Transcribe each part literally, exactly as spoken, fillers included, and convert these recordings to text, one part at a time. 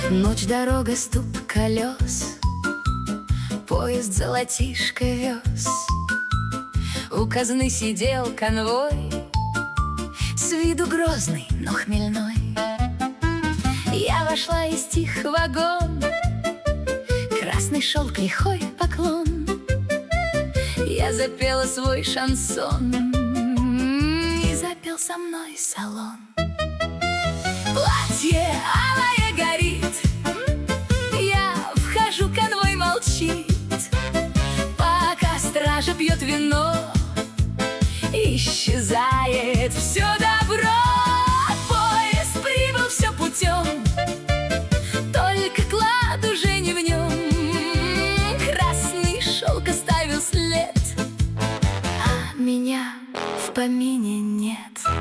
Ночь, дорога, стук колес, поезд золотишко вез. У казны сидел конвой, с виду грозный, но хмельной. Я вошла, и стих вагон, красный шелк, лихой поклон. Я запела свой шансон, и запел со мной салон. Платье алое горит, я вхожу, конвой молчит. Пока стража пьет вино, исчезает все добро. Поезд прибыл, все путем, только клад уже не в нем. Красный шелк оставил след, а меня в помине нет.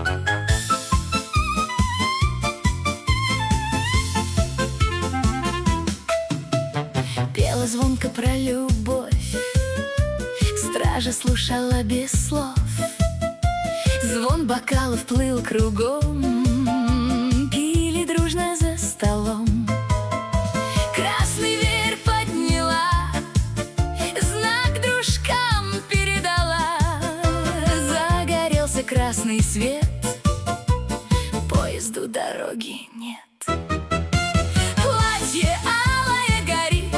Пела звонко про любовь, стража слушала без слов. Звон бокалов плыл кругом, пили дружно за столом. Красный веер подняла, знак дружкам передала. Загорелся красный свет, поезду дороги нет. Платье алое горит,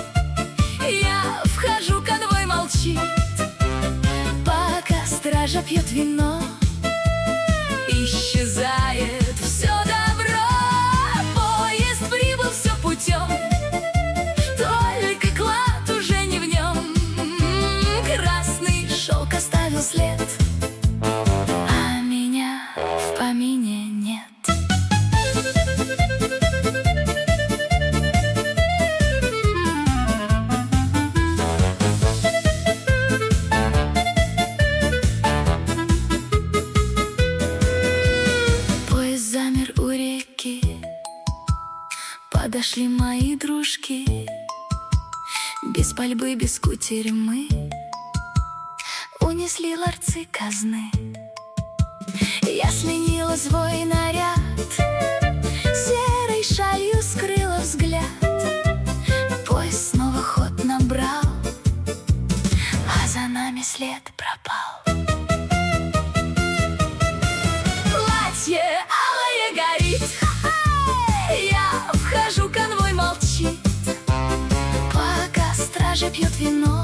я вхожу, конвой молчит. Пока стража пьет вино, исчезает все добро. Поезд прибыл, все путем, только клад уже не в нем. Красный шелк оставил след, а меня в помине нет. Подошли мои дружки, без пальбы, без кутерьмы, унесли ларцы казны. Я сменила свой наряд, серой шалью скрыла взгляд. Поезд снова ход набрал, а за нами след пропал. Платье алое горит, я вхожу, конвой молчит. Пока стража пьет вино,